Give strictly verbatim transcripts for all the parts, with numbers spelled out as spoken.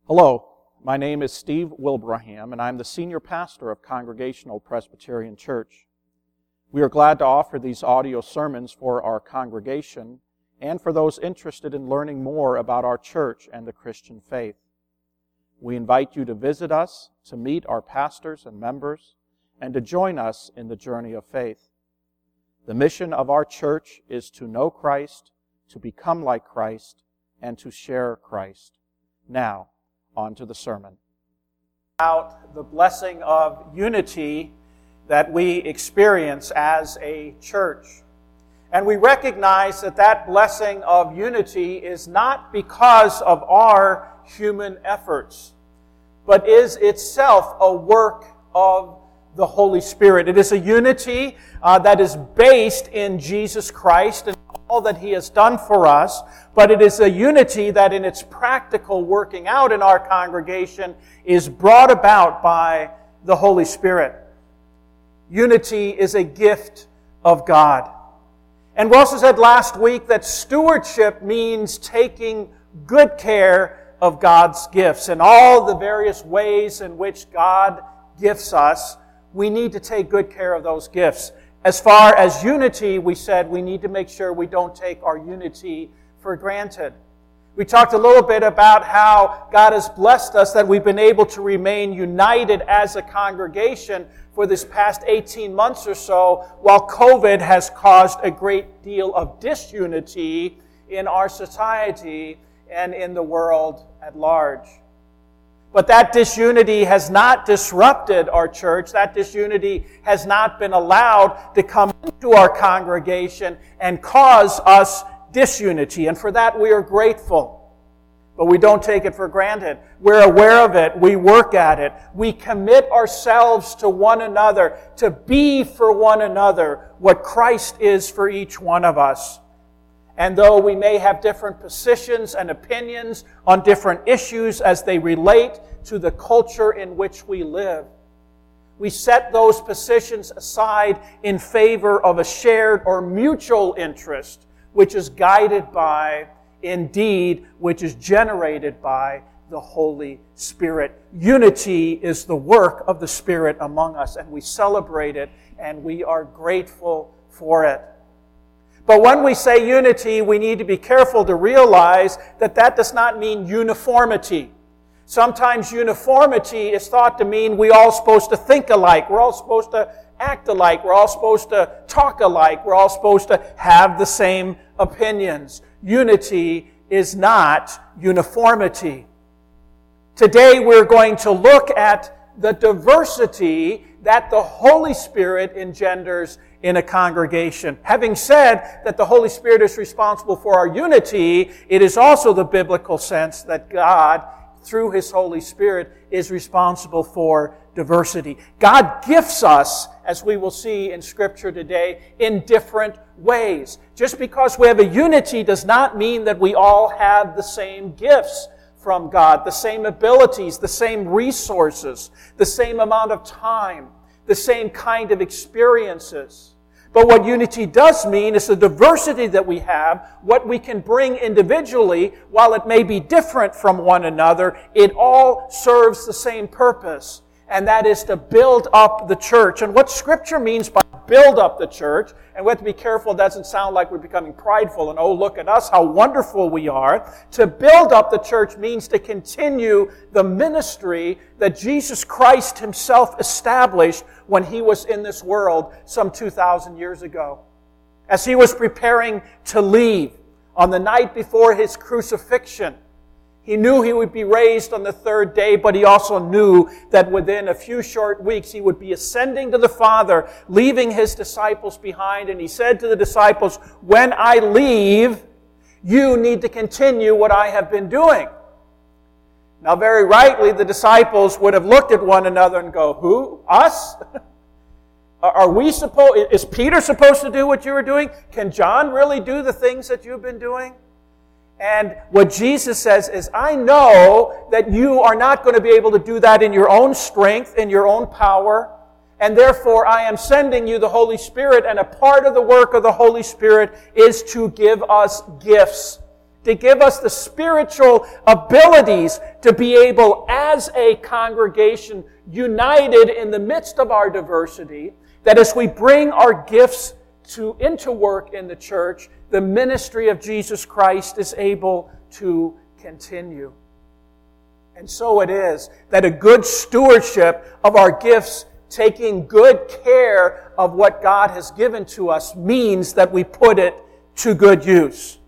Hello, my name is Steve Wilbraham, and I'm the senior pastor of Congregational Presbyterian Church. We are glad to offer these audio sermons for our congregation and for those interested in learning more about our church and the Christian faith. We invite you to visit us, to meet our pastors and members, and to join us in the journey of faith. The mission of our church is to know Christ, to become like Christ, and to share Christ. Now, on to the sermon. About the blessing of unity that we experience as a church. And we recognize that that blessing of unity is not because of our human efforts, but is itself a work of the Holy Spirit. It is a unity uh, that is based in Jesus Christ and all that He has done for us, but it is a unity that in its practical working out in our congregation is brought about by the Holy Spirit. Unity is a gift of God. And we also said last week that stewardship means taking good care of God's gifts. And all the various ways in which God gifts us, we need to take good care of those gifts. As far as unity, we said we need to make sure we don't take our unity for granted. We talked a little bit about how God has blessed us that we've been able to remain united as a congregation for this past eighteen months or so, while COVID has caused a great deal of disunity in our society and in the world at large. But that disunity has not disrupted our church. That disunity has not been allowed to come into our congregation and cause us disunity. And for that we are grateful. But we don't take it for granted. We're aware of it. We work at it. We commit ourselves to one another to be for one another what Christ is for each one of us. And though we may have different positions and opinions on different issues as they relate to the culture in which we live, we set those positions aside in favor of a shared or mutual interest, which is guided by, indeed, which is generated by the Holy Spirit. Unity is the work of the Spirit among us, and we celebrate it, and we are grateful for it. But when we say unity, we need to be careful to realize that that does not mean uniformity. Sometimes uniformity is thought to mean we're all supposed to think alike, we're all supposed to act alike, we're all supposed to talk alike, we're all supposed to have the same opinions. Unity is not uniformity. Today we're going to look at the diversity that the Holy Spirit engenders in a congregation. Having said that the Holy Spirit is responsible for our unity, it is also the biblical sense that God, through His Holy Spirit, is responsible for diversity. God gifts us, as we will see in Scripture today, in different ways. Just because we have a unity does not mean that we all have the same gifts from God, the same abilities, the same resources, the same amount of time, the same kind of experiences. But what unity does mean is the diversity that we have, what we can bring individually, while it may be different from one another, it all serves the same purpose, and that is to build up the church. And what Scripture means by build up the church, and we have to be careful it doesn't sound like we're becoming prideful and, oh, look at us, how wonderful we are. To build up the church means to continue the ministry that Jesus Christ Himself established when He was in this world some two thousand years ago. As He was preparing to leave on the night before His crucifixion, He knew He would be raised on the third day, but He also knew that within a few short weeks He would be ascending to the Father, leaving His disciples behind. And He said to the disciples, when I leave, you need to continue what I have been doing. Now, very rightly, the disciples would have looked at one another and go, who? Us? Are we supposed, is Peter supposed to do what you were doing? Can John really do the things that you've been doing? And what Jesus says is, I know that you are not going to be able to do that in your own strength, in your own power, and therefore I am sending you the Holy Spirit, and a part of the work of the Holy Spirit is to give us gifts. to give us the spiritual abilities to be able, as a congregation, united in the midst of our diversity, that as we bring our gifts to into work in the church, the ministry of Jesus Christ is able to continue. And so it is that a good stewardship of our gifts, taking good care of what God has given to us, means that we put it to good use.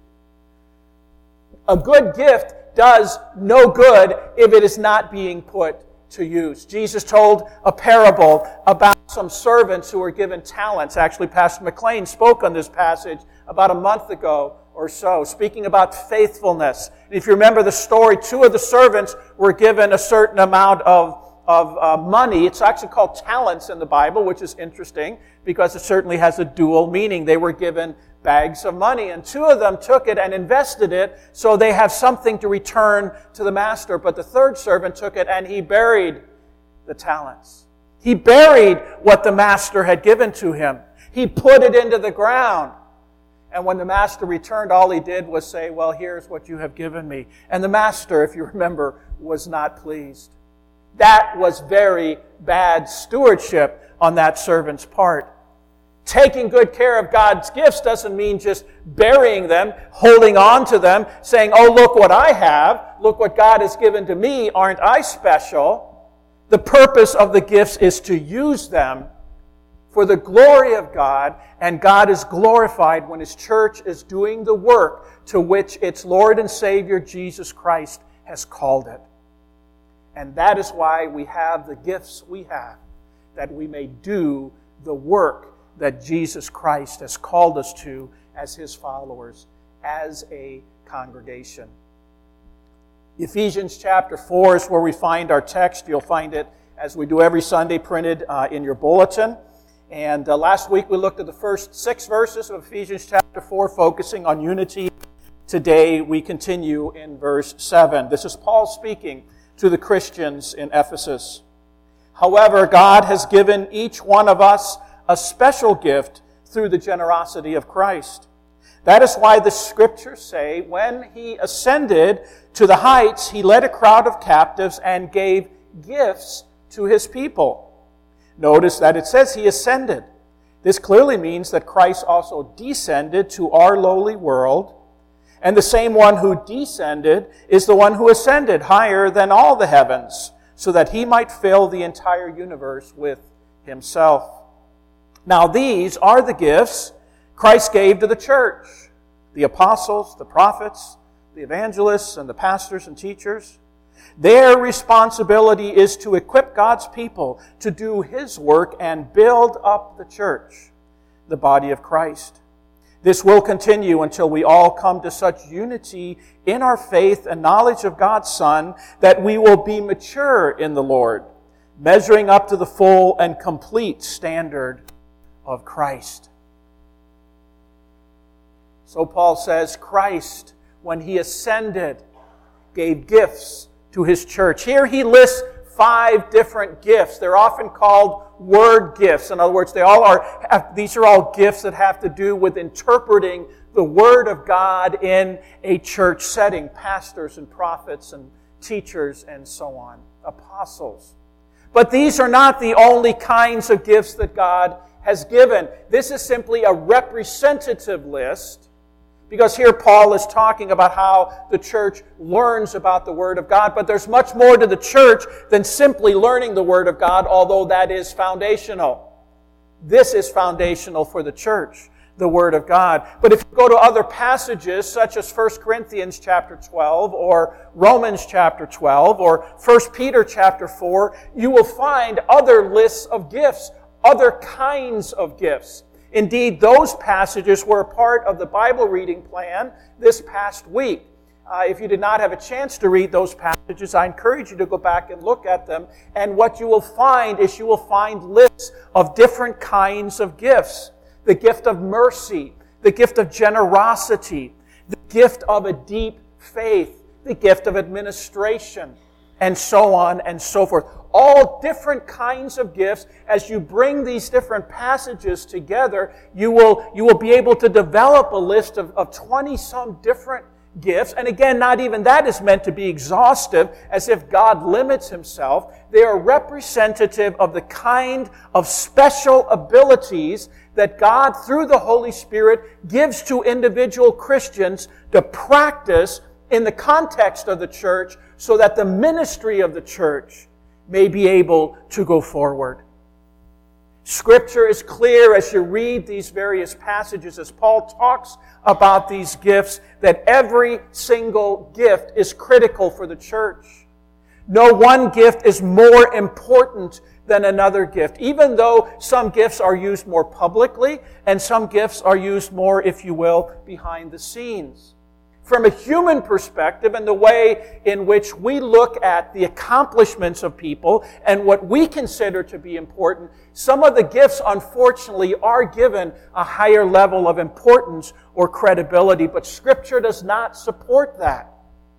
A good gift does no good if it is not being put to use. Jesus told a parable about some servants who were given talents. Actually, Pastor McLean spoke on this passage about a month ago or so, speaking about faithfulness. If you remember the story, two of the servants were given a certain amount of of uh, money. It's actually called talents in the Bible, which is interesting because it certainly has a dual meaning. They were given bags of money, and two of them took it and invested it so they have something to return to the master. But the third servant took it and he buried the talents. He buried what the master had given to him. He put it into the ground. And when the master returned, all he did was say, "Well, here's what you have given me." And the master, if you remember, was not pleased. That was very bad stewardship on that servant's part. Taking good care of God's gifts doesn't mean just burying them, holding on to them, saying, "Oh, look what I have. Look what God has given to me. Aren't I special?" The purpose of the gifts is to use them for the glory of God, and God is glorified when His church is doing the work to which its Lord and Savior Jesus Christ has called it. And that is why we have the gifts we have, that we may do the work that Jesus Christ has called us to as His followers, as a congregation. Ephesians chapter four is where we find our text. You'll find it, as we do every Sunday, printed uh, in your bulletin. And uh, last week we looked at the first six verses of Ephesians chapter four, focusing on unity. Today we continue in verse seven. This is Paul speaking to the Christians in Ephesus. "However, God has given each one of us a special gift through the generosity of Christ. That is why the Scriptures say, when He ascended to the heights, He led a crowd of captives and gave gifts to His people." Notice that it says He ascended. This clearly means that Christ also descended to our lowly world. And the same one who descended is the one who ascended higher than all the heavens, so that He might fill the entire universe with Himself. Now these are the gifts Christ gave to the church: the apostles, the prophets, the evangelists, and the pastors and teachers. Their responsibility is to equip God's people to do His work and build up the church, the body of Christ. This will continue until we all come to such unity in our faith and knowledge of God's Son that we will be mature in the Lord, measuring up to the full and complete standard of Christ. So Paul says, Christ, when He ascended, gave gifts to His church. Here he lists five different gifts. They're often called word gifts. In other words, they all are, these are all gifts that have to do with interpreting the Word of God in a church setting. Pastors and prophets and teachers and so on. Apostles. But these are not the only kinds of gifts that God has given. This is simply a representative list, because here Paul is talking about how the church learns about the Word of God. But there's much more to the church than simply learning the Word of God, although that is foundational. This is foundational for the church, the Word of God. But if you go to other passages, such as First Corinthians chapter twelve, or Romans chapter twelve, or First Peter chapter four, you will find other lists of gifts, other kinds of gifts. Indeed, those passages were a part of the Bible reading plan this past week. Uh, if you did not have a chance to read those passages, I encourage you to go back and look at them. And what you will find is you will find lists of different kinds of gifts. The gift of mercy, the gift of generosity, the gift of a deep faith, the gift of administration, and so on and so forth. All different kinds of gifts. As you bring these different passages together, you will, you will be able to develop a list of, of twenty-some different gifts, and again, not even that is meant to be exhaustive, as if God limits himself. They are representative of the kind of special abilities that God, through the Holy Spirit, gives to individual Christians to practice in the context of the church so that the ministry of the church may be able to go forward. Scripture is clear as you read these various passages, as Paul talks about these gifts, that every single gift is critical for the church. No one gift is more important than another gift, even though some gifts are used more publicly and some gifts are used more, if you will, behind the scenes. From a human perspective and the way in which we look at the accomplishments of people and what we consider to be important, some of the gifts, unfortunately, are given a higher level of importance or credibility, but Scripture does not support that.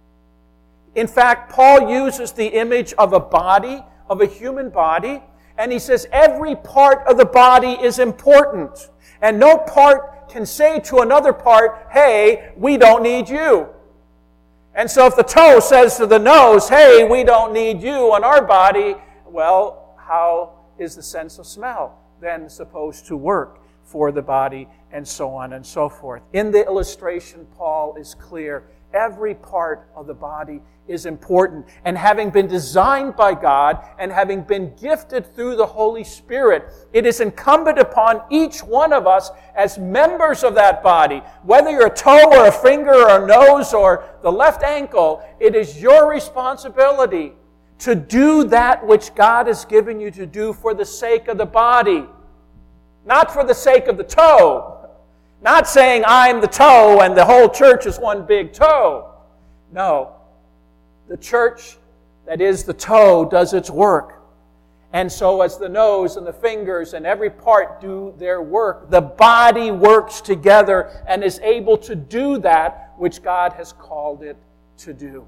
In fact, Paul uses the image of a body, of a human body, and he says every part of the body is important, and no part can say to another part, hey, we don't need you. And so if the toe says to the nose, hey, we don't need you on our body, well, how is the sense of smell then supposed to work for the body, and so on and so forth? In the illustration, Paul is clear. Every part of the body is important. And having been designed by God and having been gifted through the Holy Spirit, it is incumbent upon each one of us as members of that body, whether you're a toe or a finger or a nose or the left ankle, it is your responsibility to do that which God has given you to do for the sake of the body, not for the sake of the toe. Not saying I'm the toe and the whole church is one big toe. No. The church, that is the toe, does its work. And so as the nose and the fingers and every part do their work, the body works together and is able to do that which God has called it to do.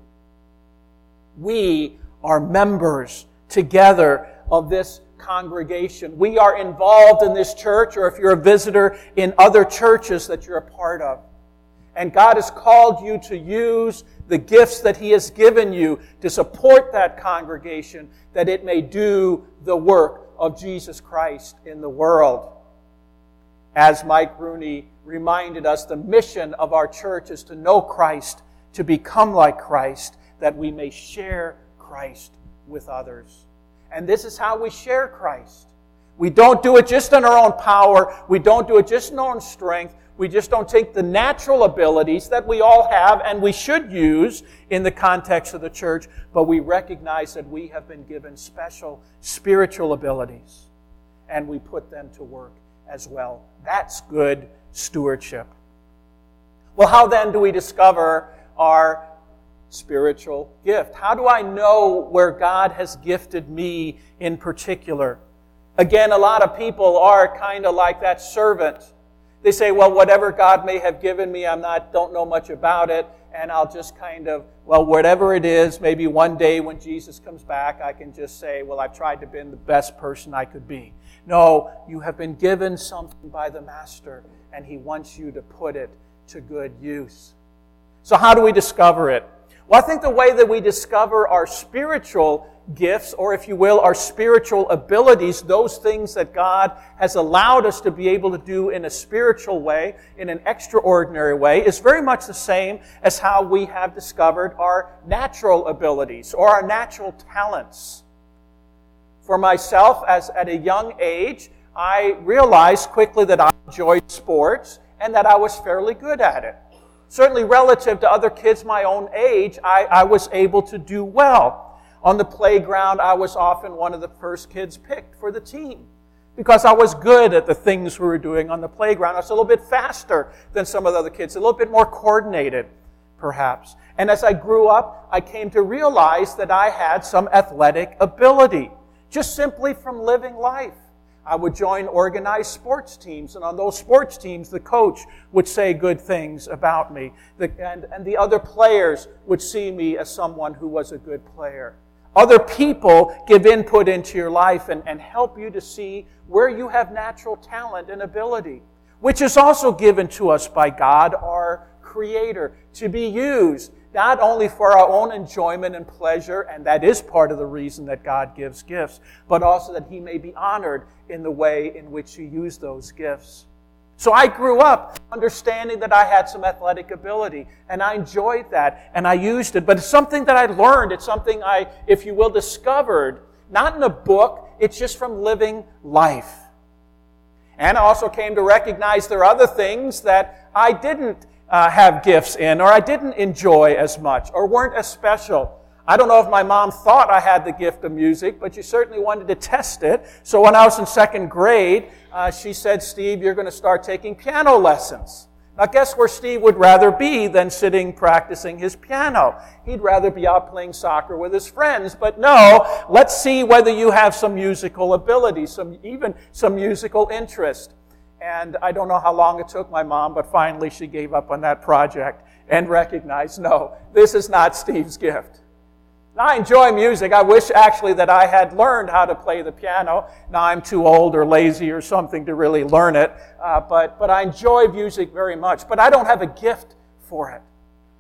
We are members together of this congregation. We are involved in this church, or if you're a visitor, in other churches that you're a part of. And God has called you to use the gifts that He has given you to support that congregation, that it may do the work of Jesus Christ in the world. As Mike Rooney reminded us, the mission of our church is to know Christ, to become like Christ, that we may share Christ with others. And this is how we share Christ. We don't do it just in our own power. We don't do it just in our own strength. We just don't take the natural abilities that we all have and we should use in the context of the church, but we recognize that we have been given special spiritual abilities, and we put them to work as well. That's good stewardship. Well, how then do we discover our spiritual gift? How do I know where God has gifted me in particular? Again, a lot of people are kind of like that servant. They say, well, whatever God may have given me, I'm not, don't know much about it, and I'll just kind of, well, whatever it is, maybe one day when Jesus comes back, I can just say, well, I've tried to be the best person I could be. No, you have been given something by the Master, and He wants you to put it to good use. So how do we discover it? Well, I think the way that we discover our spiritual gifts, or if you will, our spiritual abilities, those things that God has allowed us to be able to do in a spiritual way, in an extraordinary way, is very much the same as how we have discovered our natural abilities or our natural talents. For myself, as at a young age, I realized quickly that I enjoyed sports and that I was fairly good at it. Certainly relative to other kids my own age, I, I was able to do well. On the playground, I was often one of the first kids picked for the team because I was good at the things we were doing on the playground. I was a little bit faster than some of the other kids, a little bit more coordinated, perhaps. And as I grew up, I came to realize that I had some athletic ability, just simply from living life. I would join organized sports teams, and on those sports teams, the coach would say good things about me, the, and, and the other players would see me as someone who was a good player. Other people give input into your life and, and help you to see where you have natural talent and ability, which is also given to us by God, our Creator, to be used not only for our own enjoyment and pleasure, and that is part of the reason that God gives gifts, but also that He may be honored in the way in which you use those gifts. So I grew up understanding that I had some athletic ability, and I enjoyed that, and I used it. But it's something that I learned. It's something I, if you will, discovered, not in a book, it's just from living life. And I also came to recognize there are other things that I didn't uh, have gifts in, or I didn't enjoy as much, or weren't as special. I don't know if my mom thought I had the gift of music, but she certainly wanted to test it. So when I was in second grade, uh, she said, Steve, you're going to start taking piano lessons. Now guess where Steve would rather be than sitting practicing his piano? He'd rather be out playing soccer with his friends. But no, let's see whether you have some musical ability, some even some musical interest. And I don't know how long it took my mom, but finally she gave up on that project and recognized, no, this is not Steve's gift. Now, I enjoy music. I wish actually that I had learned how to play the piano. Now I'm too old or lazy or something to really learn it. Uh, but, but I enjoy music very much. But I don't have a gift for it.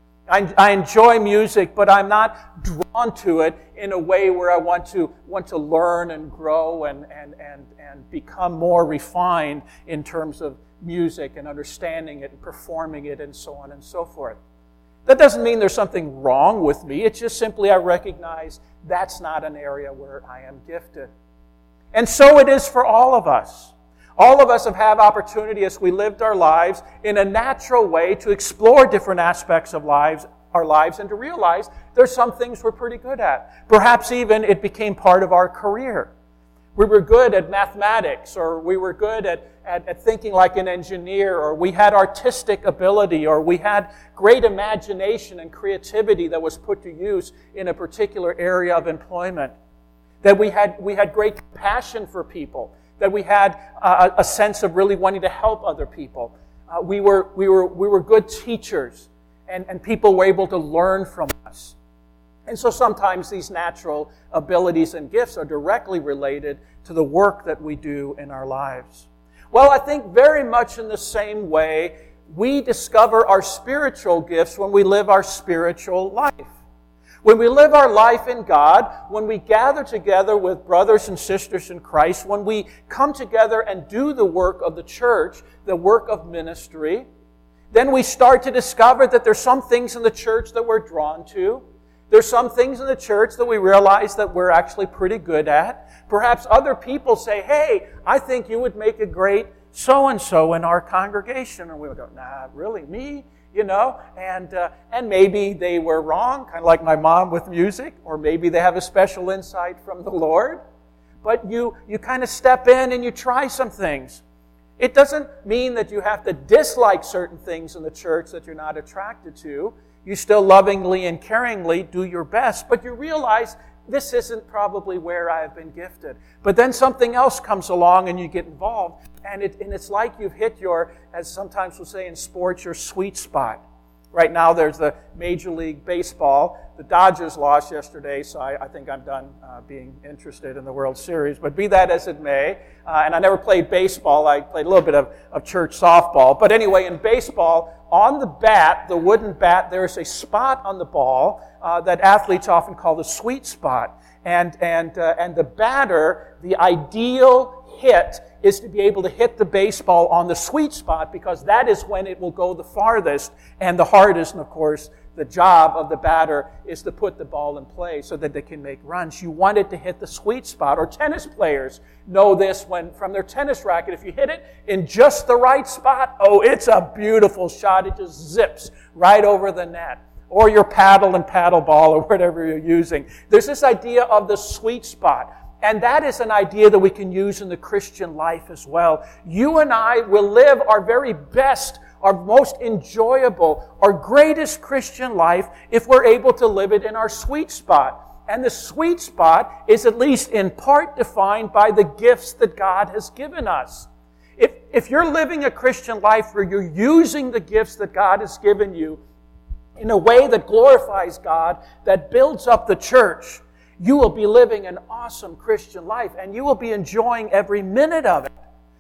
I, I enjoy music, but I'm not drawn to it in a way where I want to want to learn and grow and, and, and, and become more refined in terms of music and understanding it and performing it and so on and so forth. That doesn't mean there's something wrong with me. It's just simply I recognize that's not an area where I am gifted. And so it is for all of us. All of us have had opportunity as we lived our lives in a natural way to explore different aspects of lives, our lives and to realize there's some things we're pretty good at. Perhaps even it became part of our career. We were good at mathematics, or we were good at, at, at thinking like an engineer, or we had artistic ability, or we had great imagination and creativity that was put to use in a particular area of employment. That we had, we had great compassion for people, that we had uh, a sense of really wanting to help other people. Uh, we were, we were, we were good teachers, and, and people were able to learn from us. And so sometimes these natural abilities and gifts are directly related to the work that we do in our lives. Well, I think very much in the same way, we discover our spiritual gifts when we live our spiritual life. When we live our life in God, when we gather together with brothers and sisters in Christ, when we come together and do the work of the church, the work of ministry, then we start to discover that there's some things in the church that we're drawn to. There's some things in the church that we realize that we're actually pretty good at. Perhaps other people say, hey, I think you would make a great so-and-so in our congregation. And we'll go, nah, really, me? You know? And uh, and maybe they were wrong, kind of like my mom with music, or maybe they have a special insight from the Lord. But you, you kind of step in and you try some things. It doesn't mean that you have to dislike certain things in the church that you're not attracted to. You still lovingly and caringly do your best, but you realize this isn't probably where I have been gifted. But then something else comes along and you get involved, and, it, and it's like you've hit your, as sometimes we'll say in sports, your sweet spot. Right now there's the Major League Baseball. The Dodgers lost yesterday, so I, I think I'm done uh, being interested in the World Series. But be that as it may, uh, and I never played baseball. I played a little bit of, of church softball. But anyway, in baseball, on the bat, the wooden bat, there's a spot on the ball uh, that athletes often call the sweet spot. And, and, uh, and the batter, the ideal hit is to be able to hit the baseball on the sweet spot, because that is when it will go the farthest and the hardest. And of course, the job of the batter is to put the ball in play so that they can make runs. You want it to hit the sweet spot. Or tennis players know this when from their tennis racket. If you hit it in just the right spot, oh, it's a beautiful shot. It just zips right over the net. Or your paddle and paddle ball or whatever you're using. There's this idea of the sweet spot. And that is an idea that we can use in the Christian life as well. You and I will live our very best, our most enjoyable, our greatest Christian life if we're able to live it in our sweet spot. And the sweet spot is at least in part defined by the gifts that God has given us. If, if you're living a Christian life where you're using the gifts that God has given you in a way that glorifies God, that builds up the church, you will be living an awesome Christian life, and you will be enjoying every minute of it.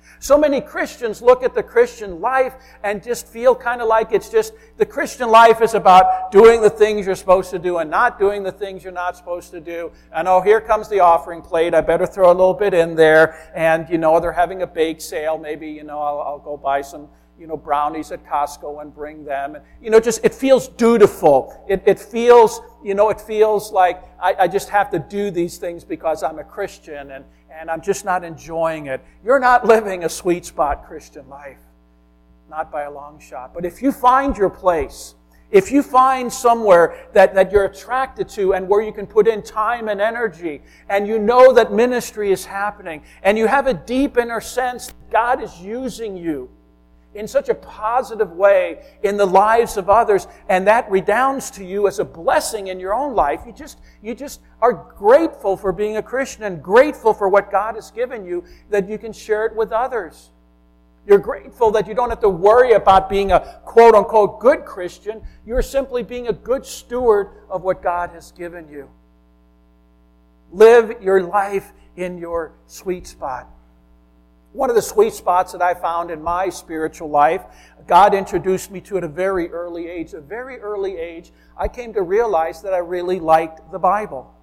So many Christians look at the Christian life and just feel kind of like it's just, the Christian life is about doing the things you're supposed to do and not doing the things you're not supposed to do. And oh, here comes the offering plate. I better throw a little bit in there. And, you know, they're having a bake sale. Maybe, you know, I'll, I'll go buy some, you know, brownies at Costco and bring them. And, you know, just, it feels dutiful. It, it feels, you know, it feels like I, I just have to do these things because I'm a Christian and, and I'm just not enjoying it. You're not living a sweet spot Christian life. Not by a long shot. But if you find your place, if you find somewhere that, that you're attracted to and where you can put in time and energy, and you know that ministry is happening, and you have a deep inner sense that God is using you in such a positive way in the lives of others, and that redounds to you as a blessing in your own life, you just you just are grateful for being a Christian and grateful for what God has given you, that you can share it with others. You're grateful that you don't have to worry about being a quote-unquote good Christian. You're simply being a good steward of what God has given you. Live your life in your sweet spot. One of the sweet spots that I found in my spiritual life, God introduced me to at a very early age. At a very early age, I came to realize that I really liked the Bible.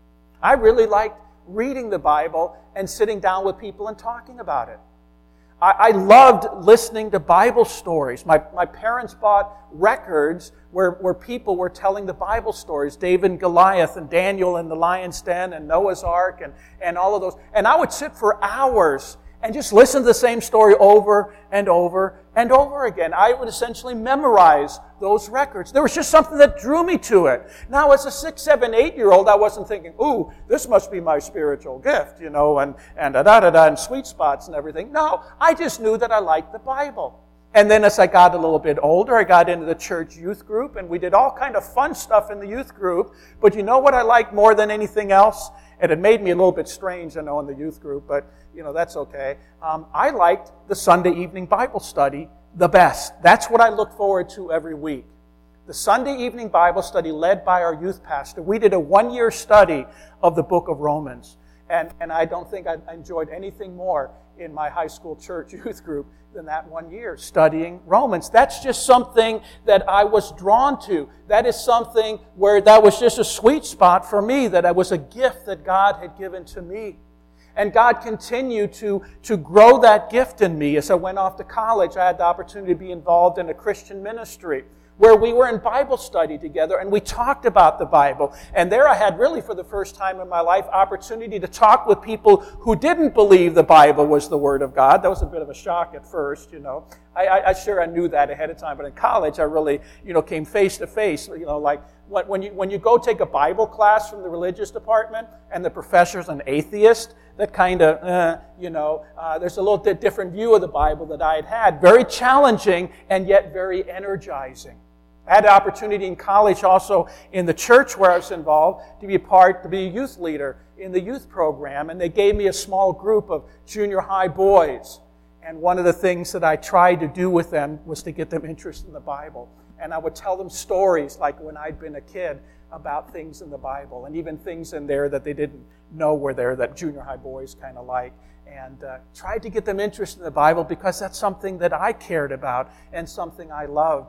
I really liked reading the Bible and sitting down with people and talking about it. I, I loved listening to Bible stories. My, my parents bought records where, where people were telling the Bible stories, David and Goliath and Daniel in the lion's den and Noah's Ark and, and all of those. And I would sit for hours and just listen to the same story over and over and over again. I would essentially memorize those records. There was just something that drew me to it. Now, as a six, seven, eight-year-old, I wasn't thinking, ooh, this must be my spiritual gift, you know, and, and da-da-da-da, and sweet spots and everything. No, I just knew that I liked the Bible. And then as I got a little bit older, I got into the church youth group, and we did all kind of fun stuff in the youth group. But you know what I liked more than anything else? And it made me a little bit strange, I know, in the youth group, but, you know, that's okay. Um, I liked the Sunday evening Bible study the best. That's what I look forward to every week. The Sunday evening Bible study led by our youth pastor. We did a one-year study of the book of Romans. And, and I don't think I enjoyed anything more in my high school church youth group than that one year, studying Romans. That's just something that I was drawn to. That is something where that was just a sweet spot for me, that it was a gift that God had given to me. And God continued to, to grow that gift in me. As I went off to college, I had the opportunity to be involved in a Christian ministry where we were in Bible study together and we talked about the Bible. And there I had really for the first time in my life opportunity to talk with people who didn't believe the Bible was the Word of God. That was a bit of a shock at first, you know. I, I, I sure I knew that ahead of time, but in college I really, you know, came face to face, you know, like when, when you when you go take a Bible class from the religious department and the professor's an atheist, that kind of, uh, you know, uh, there's a little bit different view of the Bible that I had had. Very challenging and yet very energizing. I had the opportunity in college also in the church where I was involved to be a part, to be a youth leader in the youth program. And they gave me a small group of junior high boys. And one of the things that I tried to do with them was to get them interested in the Bible. And I would tell them stories like when I'd been a kid about things in the Bible and even things in there that they didn't know were there that junior high boys kind of like. And uh, tried to get them interested in the Bible because that's something that I cared about and something I loved.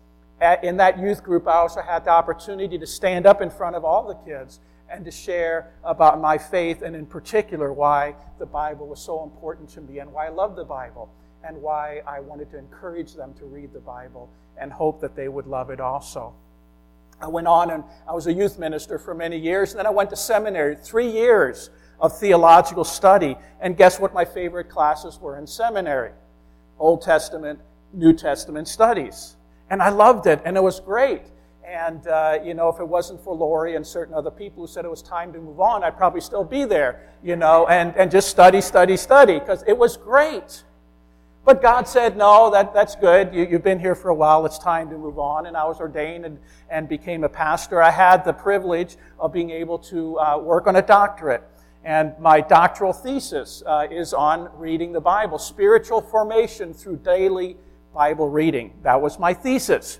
In that youth group, I also had the opportunity to stand up in front of all the kids and to share about my faith and in particular why the Bible was so important to me and why I love the Bible and why I wanted to encourage them to read the Bible and hope that they would love it also. I went on and I was a youth minister for many years, and then I went to seminary, three years of theological study, and guess what my favorite classes were in seminary? Old Testament, New Testament studies. And I loved it, and it was great. And, uh, you know, if it wasn't for Lori and certain other people who said it was time to move on, I'd probably still be there, you know, and, and just study, study, study, because it was great. But God said, no, that, that's good. You, you've been here for a while. It's time to move on. And I was ordained and, and became a pastor. I had the privilege of being able to uh, work on a doctorate. And my doctoral thesis uh, is on reading the Bible, spiritual formation through daily Bible reading. That was my thesis.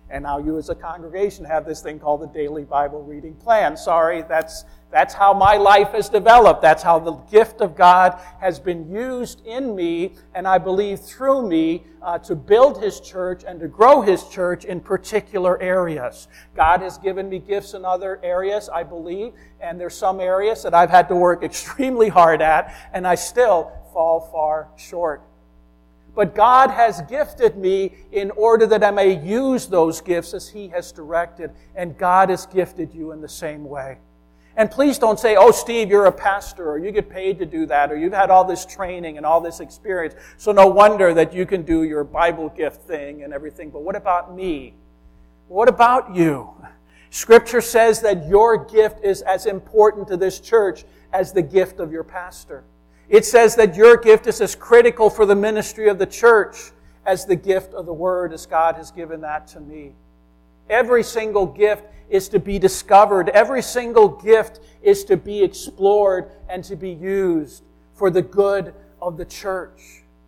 And now you as a congregation have this thing called the Daily Bible Reading Plan. Sorry, that's that's how my life has developed. That's how the gift of God has been used in me, and I believe through me, uh, to build His church and to grow His church in particular areas. God has given me gifts in other areas, I believe, and there's some areas that I've had to work extremely hard at, and I still fall far short. But God has gifted me in order that I may use those gifts as He has directed. And God has gifted you in the same way. And please don't say, oh, Steve, you're a pastor, or you get paid to do that, or you've had all this training and all this experience, so no wonder that you can do your Bible gift thing and everything. But what about me? What about you? Scripture says that your gift is as important to this church as the gift of your pastor. It says that your gift is as critical for the ministry of the church as the gift of the Word, as God has given that to me. Every single gift is to be discovered. Every single gift is to be explored and to be used for the good of the church.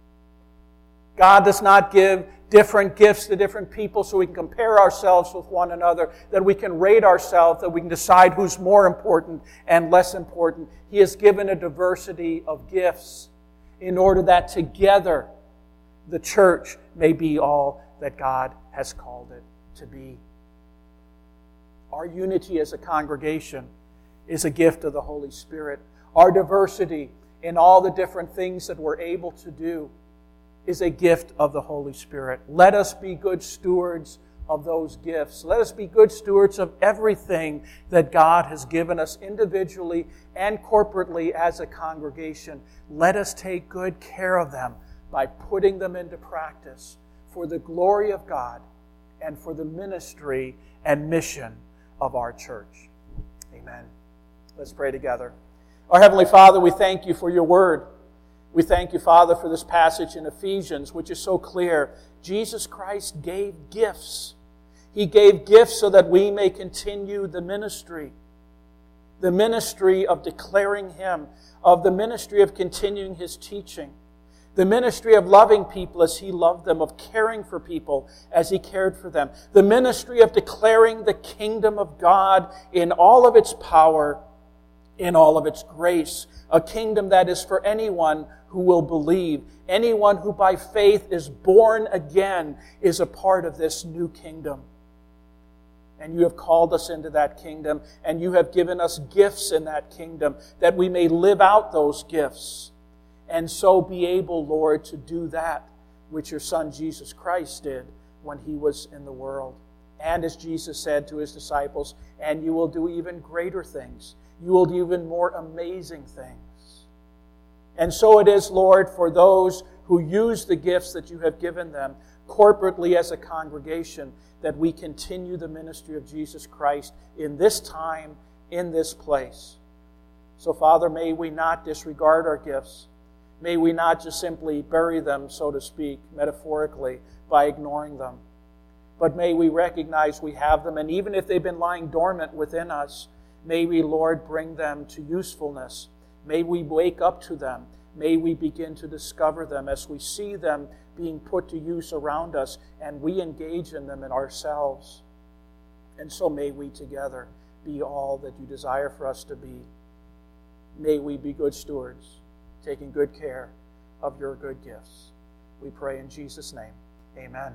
God does not give different gifts to different people so we can compare ourselves with one another, that we can rate ourselves, that we can decide who's more important and less important. He has given a diversity of gifts in order that together the church may be all that God has called it to be. Our unity as a congregation is a gift of the Holy Spirit. Our diversity in all the different things that we're able to do is a gift of the Holy Spirit. Let us be good stewards of those gifts. Let us be good stewards of everything that God has given us individually and corporately as a congregation. Let us take good care of them by putting them into practice for the glory of God and for the ministry and mission of our church. Amen. Let's pray together. Our Heavenly Father, we thank You for Your Word. We thank You, Father, for this passage in Ephesians, which is so clear. Jesus Christ gave gifts. He gave gifts so that we may continue the ministry. The ministry of declaring Him, of the ministry of continuing His teaching, the ministry of loving people as He loved them, of caring for people as He cared for them, the ministry of declaring the kingdom of God in all of its power, in all of its grace, a kingdom that is for anyone who will believe. Anyone who by faith is born again is a part of this new kingdom. And You have called us into that kingdom, and You have given us gifts in that kingdom that we may live out those gifts and so be able, Lord, to do that which Your Son Jesus Christ did when He was in the world. And as Jesus said to His disciples, and You will do even greater things. You will do even more amazing things. And so it is, Lord, for those who use the gifts that You have given them corporately as a congregation, that we continue the ministry of Jesus Christ in this time, in this place. So, Father, may we not disregard our gifts. May we not just simply bury them, so to speak, metaphorically, by ignoring them. But may we recognize we have them, and even if they've been lying dormant within us, may we, Lord, bring them to usefulness. May we wake up to them. May we begin to discover them as we see them being put to use around us, and we engage in them in ourselves. And so may we together be all that You desire for us to be. May we be good stewards, taking good care of Your good gifts. We pray in Jesus' name. Amen.